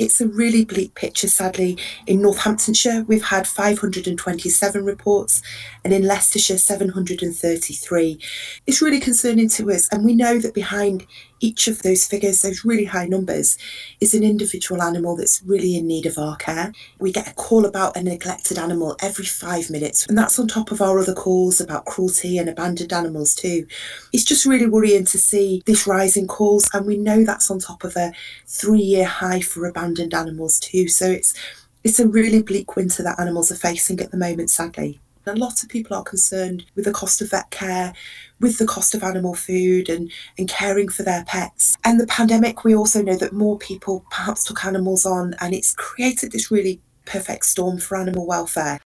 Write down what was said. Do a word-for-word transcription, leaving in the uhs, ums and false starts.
It's a really bleak picture, sadly. In Northamptonshire, we've had five hundred twenty-seven reports, and in Leicestershire, seven hundred thirty-three. It's really concerning to us, and we know that behind each of those figures, those really high numbers, is an individual animal that's really in need of our care. We get a call about a neglected animal every five minutes, and that's on top of our other calls about cruelty and abandoned animals too. It's just really worrying to see this rise in calls, and we know that's on top of a three-year high for abandoned animals too. So it's it's a really bleak winter that animals are facing at the moment, sadly. A lot of people are concerned with the cost of vet care, with the cost of animal food and, and caring for their pets. And the pandemic, we also know that more people perhaps took animals on, and it's created this really perfect storm for animal welfare.